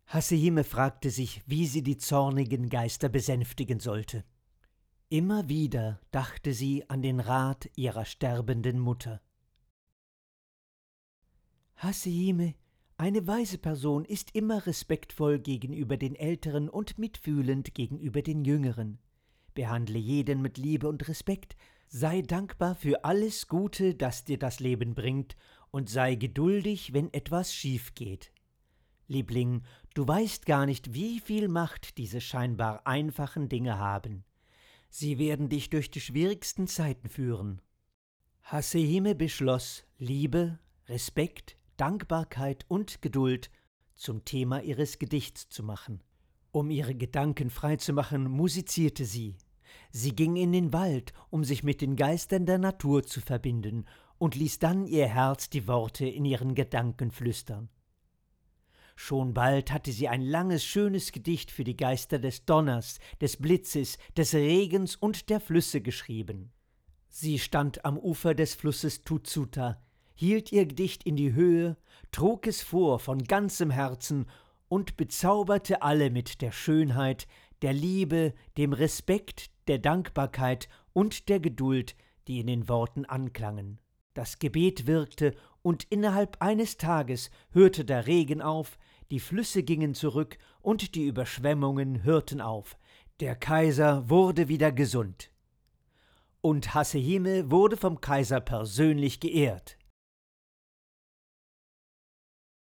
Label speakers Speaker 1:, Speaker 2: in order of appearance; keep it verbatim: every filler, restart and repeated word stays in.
Speaker 1: Hasehime fragte sich, wie sie die zornigen Geister besänftigen sollte. Immer wieder dachte sie an den Rat ihrer sterbenden Mutter. Hasehime, eine weise Person ist immer respektvoll gegenüber den Älteren und mitfühlend gegenüber den Jüngeren. Behandle jeden mit Liebe und Respekt, sei dankbar für alles Gute, das dir das Leben bringt, und sei geduldig, wenn etwas schief geht. Liebling, du weißt gar nicht, wie viel Macht diese scheinbar einfachen Dinge haben. Sie werden dich durch die schwierigsten Zeiten führen. Hasehime beschloss, Liebe, Respekt, Dankbarkeit und Geduld zum Thema ihres Gedichts zu machen. Um ihre Gedanken frei zu machen, musizierte sie. Sie ging in den Wald, um sich mit den Geistern der Natur zu verbinden, und ließ dann ihr Herz die Worte in ihren Gedanken flüstern. Schon bald hatte sie ein langes, schönes Gedicht für die Geister des Donners, des Blitzes, des Regens und der Flüsse geschrieben. Sie stand am Ufer des Flusses Tutsuta, hielt ihr Gedicht in die Höhe, trug es vor von ganzem Herzen und bezauberte alle mit der Schönheit, der Liebe, dem Respekt, der Dankbarkeit und der Geduld, die in den Worten anklangen. Das Gebet wirkte, und innerhalb eines Tages hörte der Regen auf, die Flüsse gingen zurück und die Überschwemmungen hörten auf. Der Kaiser wurde wieder gesund. Und Hasehime wurde vom Kaiser persönlich geehrt.